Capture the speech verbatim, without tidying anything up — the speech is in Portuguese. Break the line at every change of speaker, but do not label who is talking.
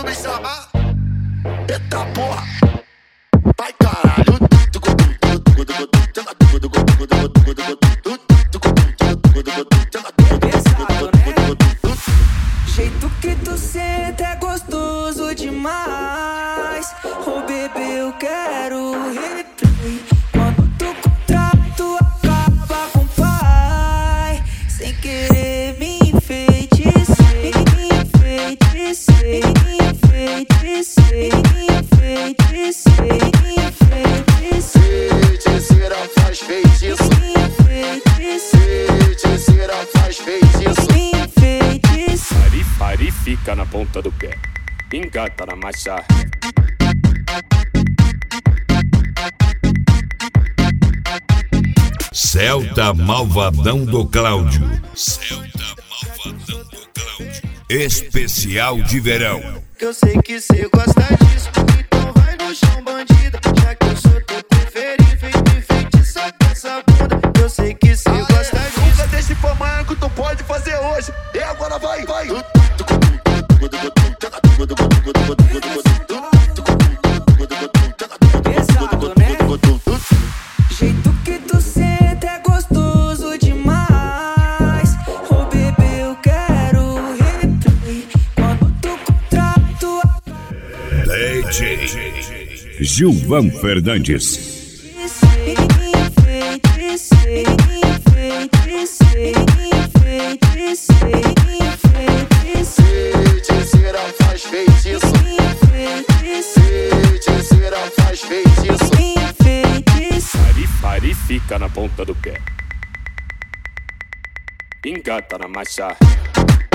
quando me chamar, eita porra, vai caralho.
Pesado, né? Jeito que tu senta é gostoso demais. Oh bebê, eu quero replay. Quando tu contrato acaba com o pai, sem querer me enfeitecei, me enfeitecei, me enfeitecei, me enfeitecei, me enfeitecei.
Feiticeira faz feitiço, feiticeira faz feitiço.
Pari, pari, fica na ponta do pé, engata na marcha.
Celta Malvadão do Cláudio. Celta Malvadão do Cláudio. Especial de verão.
Que eu sei que cê gosta disso, então vai no chão, bandida. Já que eu sou teu preferido, feito enfeitiçar com essa bunda. Eu sei que cê gosta disso.
Nunca deixe pra amanhã que tu pode fazer hoje. E agora vai, vai.
Pesado, né? Jeito que tu senta é gostoso demais. Oh bebê, eu quero replay. Quando tu contrato
D J Gilvan Fernandes.
enfeitecei, enfeitecei, enfeitecei, enfeitecei.
Feiticeira faz feitiço, feiticeira faz feitiço.
Pari, pari, fica na ponta do pé, engata na marcha.